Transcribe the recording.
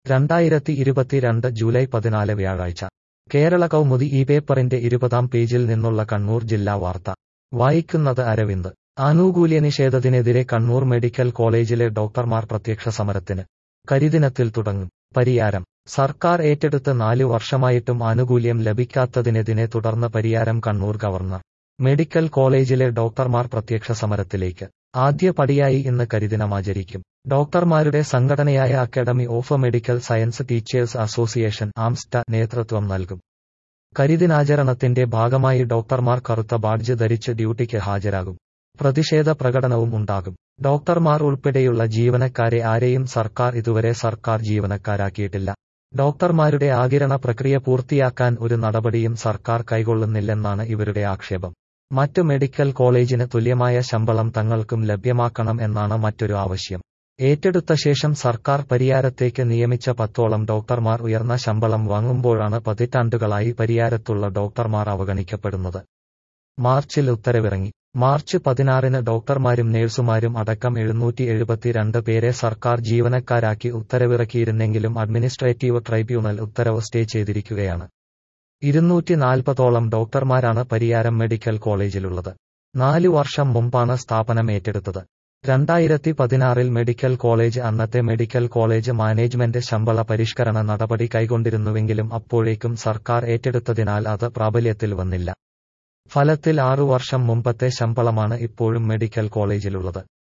2022 July 14 വ്യാഴാഴ്ച കേരള കൗമുദി ഈ പേപ്പറിന്റെ 20-ാം പേജിൽ നിന്നുള്ള കണ്ണൂർ ജില്ലാ വാർത്ത വായിക്കുന്നത് അരവിന്ദ്. ആനുകൂല്യ നിഷേധത്തിനെതിരെ കണ്ണൂർ മെഡിക്കൽ കോളേജിലെ ഡോക്ടർമാർ പ്രത്യക്ഷ സമരത്തിന്. കരിദിനത്തിൽ തുടങ്ങും. പരിയാരം. സർക്കാർ ഏറ്റെടുത്ത് 4 വർഷമായിട്ടും ആനുകൂല്യം ലഭിക്കാത്തതിനെ തുടർന്ന് പരിയാരം കണ്ണൂർ ഗവർണർ മെഡിക്കൽ കോളേജിലെ ഡോക്ടർമാർ പ്രത്യക്ഷ സമരത്തിലേക്ക്. ആദ്യ പടിയായി ഇന്ന് കരിദിനമാചരിക്കും. ഡോക്ടർമാരുടെ സംഘടനയായ academy of medical science teachers association ആംസ്റ്റ നേതൃത്വം നൽകും. കരിദിനാചരണത്തിന്റെ ഭാഗമായി ഡോക്ടർമാർ കറുത്ത ബാഡ്ജ് ധരിച്ച് ഡ്യൂട്ടിക്ക് ഹാജരാകും. പ്രതിഷേധ പ്രകടനവും ഉണ്ടാകും. ഡോക്ടർമാർ ഉൾപ്പെടെയുള്ള ജീവനക്കാരെ ആരെയും സർക്കാർ ഇതുവരെ സർക്കാർ ജീവനക്കാരാക്കിയിട്ടില്ല. ഡോക്ടർമാരുടെ ആകിരണ പ്രക്രിയ പൂർത്തിയാക്കാൻ ഒരു നടപടിയും സർക്കാർ കൈക്കൊള്ളുന്നില്ലെന്നാണ് ഇവരുടെ ആക്ഷേപം. മറ്റു മെഡിക്കൽ കോളേജിന് തുല്യമായ ശമ്പളം തങ്ങൾക്കും ലഭ്യമാക്കണം എന്നാണ് മറ്റൊരു ആവശ്യം. ഏറ്റെടുത്ത ശേഷം സർക്കാർ പരിയാരത്തേക്ക് നിയമിച്ച 10ഓളം ഡോക്ടർമാർ ഉയർന്ന ശമ്പളം വാങ്ങുമ്പോഴാണ് പതിറ്റാണ്ടുകളായി പരിയാരത്തുള്ള ഡോക്ടർമാർ അവഗണിക്കപ്പെടുന്നത്. മാർച്ചിൽ ഉത്തരവിറങ്ങി. മാർച്ച് 16-ന് ഡോക്ടർമാരും നേഴ്സുമാരും അടക്കം 772 പേരെ സർക്കാർ ജീവനക്കാരാക്കി ഉത്തരവിറക്കിയിരുന്നെങ്കിലും അഡ്മിനിസ്ട്രേറ്റീവ് ട്രൈബ്യൂണൽ ഉത്തരവ് സ്റ്റേ ചെയ്തിരിക്കുകയാണ്. 240ഓളം ഡോക്ടർമാരാണ് പരിയാരം മെഡിക്കൽ കോളേജിലുള്ളത്. 4 വർഷം മുമ്പാണ് സ്ഥാപനം ഏറ്റെടുത്തത്. 2016-ൽ മെഡിക്കൽ കോളേജ് അന്നത്തെ മെഡിക്കൽ കോളേജ് മാനേജ്മെന്റ് ശമ്പള പരിഷ്കരണ നടപടി കൈക്കൊണ്ടിരുന്നുവെങ്കിലും അപ്പോഴേക്കും സർക്കാർ ഏറ്റെടുത്തതിനാൽ അത് പ്രാബല്യത്തിൽ വന്നില്ല. ഫലത്തിൽ 6 വർഷം മുമ്പത്തെ ശമ്പളമാണ് ഇപ്പോഴും മെഡിക്കൽ കോളേജിലുള്ളത്.